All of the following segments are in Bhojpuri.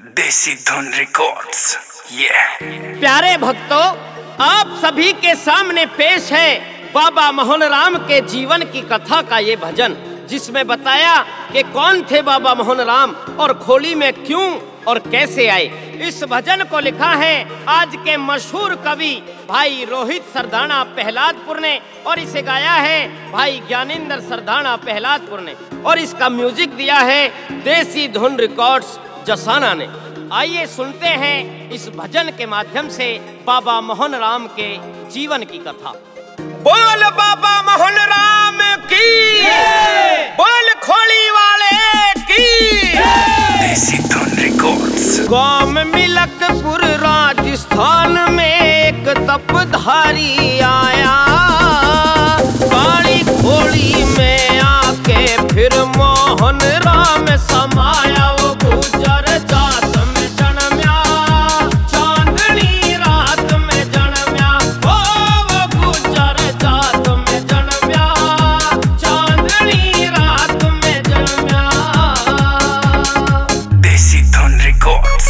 देसी धुन रिकॉर्ड्स। प्यारे भक्तों, आप सभी के सामने पेश है बाबा मोहन राम के जीवन की कथा का ये भजन, जिसमें बताया कि कौन थे बाबा मोहन राम और खोली में क्यों और कैसे आए। इस भजन को लिखा है आज के मशहूर कवि भाई रोहित सरदाना पहलादपुर ने और इसे गाया है भाई ज्ञानेंद्र सरदाना पहलादपुर ने और इसका म्यूजिक दिया है देसी धुन रिकॉर्ड्स जसाना ने। आइए सुनते हैं इस भजन के माध्यम से बाबा मोहन राम के जीवन की कथा। बोल बाबा मोहन राम की, बोल खोली वाले की। देसी धुन रिकॉर्ड्स। गांव मिलकपुर राजस्थान में एक तपधारी आया, काली खोली में आके फिर मोहन राम समाया। वो गुजर जात में जन्म्या, चांदनी रात में जन्म्या। वो गुजर जात में जन्म्या, चांदनी रात में जन्म्या। देसी धुन रिकॉर्ड्स।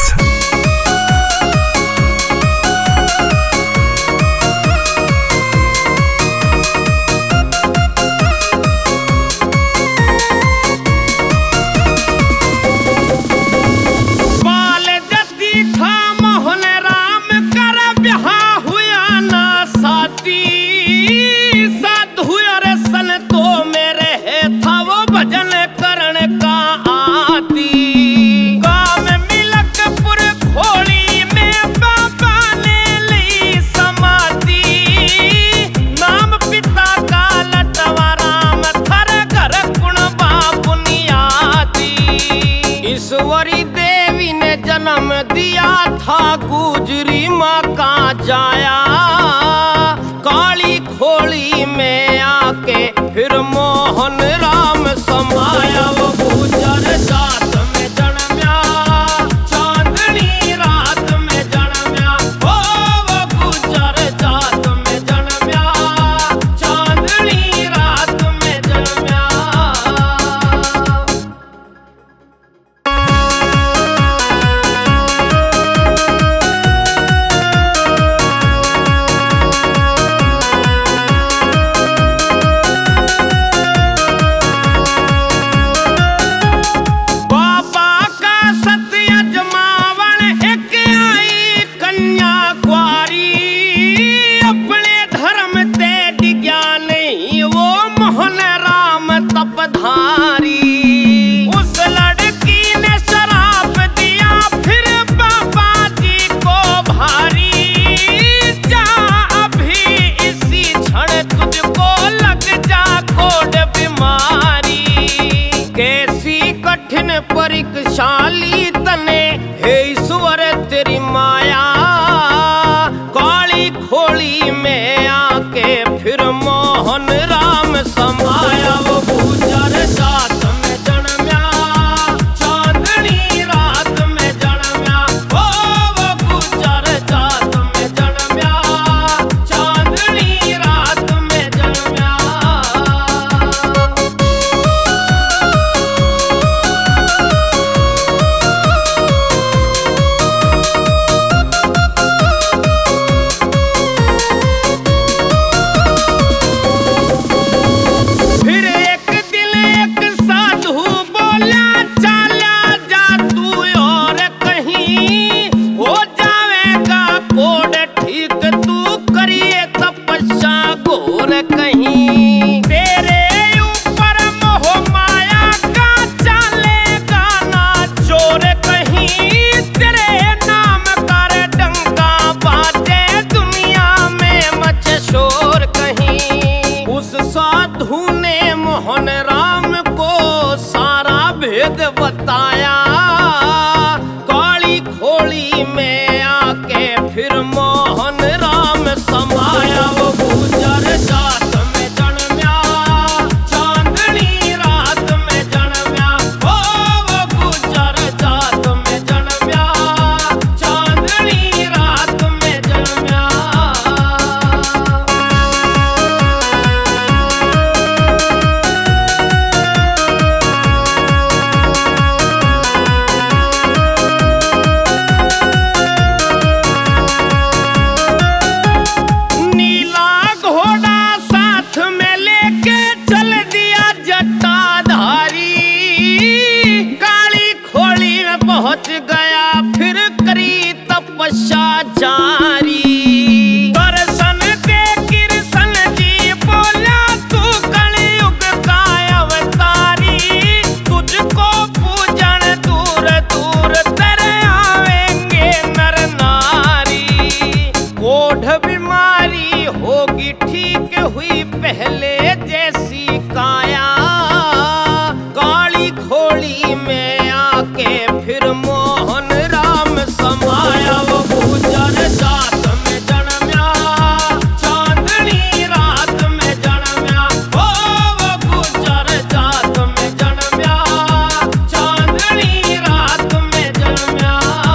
ईश्वरी देवी ने जन्म दिया था, गुजरी माँ का जाया। काली खोली में आके फिर मोहन राम समाया। वो गुजर जात में जन्म्या, चांदनी रात में जन्म्या। वो गुजर जात में जन्म्या, चांदनी रात में जन्म्या। उस लड़की ने शराप दिया फिर बाबा जी को भारी। जा अभी इसी क्षण तुझको लग जा कोड बीमारी। कैसी कठिन परीक्षाली तने हे ईश्वर तेरी माया। काली खोली में आके फिर मोहन राम समाया। वो गुजर जात में जन्म्या, चांदनी रात में जन्म्या। वो गुजर जात में जन्म्या, चांदनी रात में जन्म्या। कहीं तेरे ऊपर मोह माया का चलेगा ना चोर। कहीं तेरे नाम कर डंका बाजे दुनिया में मचे शोर। कहीं उस साधु ने मोहन राम को सारा भेद बताया। काली खोली में आके फिर मोहन राम समाया। वो गुजर जात में जन्म्या, चांदनी रात में जन्म्या। वो गुजर जात में जन्म्या, पहुंच गया फिर करी तपस्या जारी। दर्शन दे कृष्ण जी बोला तू कलयुग का अवतारी, तुझको पूजन दूर दूर तेरे आवेंगे नर नारी। कोढ़ बीमारी होगी ठीक हुई पहले जैसी काया, काली खोली में आके फिर मोहन राम समाया। वो गुजर जात में जन्म्या, चांदनी रात में जन्म्या। वो गुजर जात में जन्म्या, चांदनी रात में जन्म्या।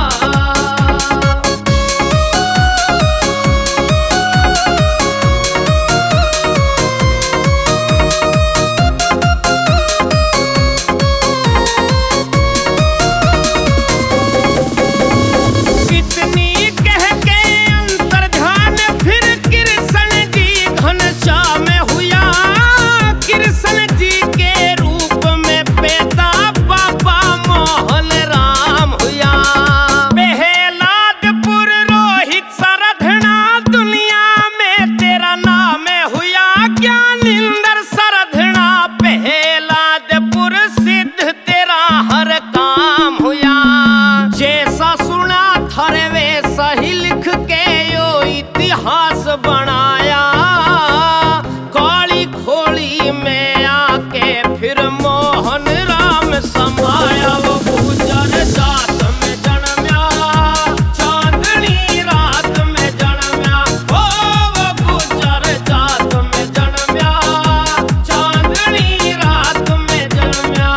इतिहास बनाया, काली खोली में आके फिर मोहन राम समाया। वो गुजर जात में जन्म्या, चांदनी रात में जन्म्या। वो गुजर जात में जन्म्या, चांदनी रात में जन्म्या।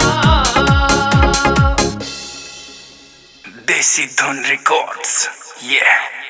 देसी धुन रिकॉर्ड्स, yeah।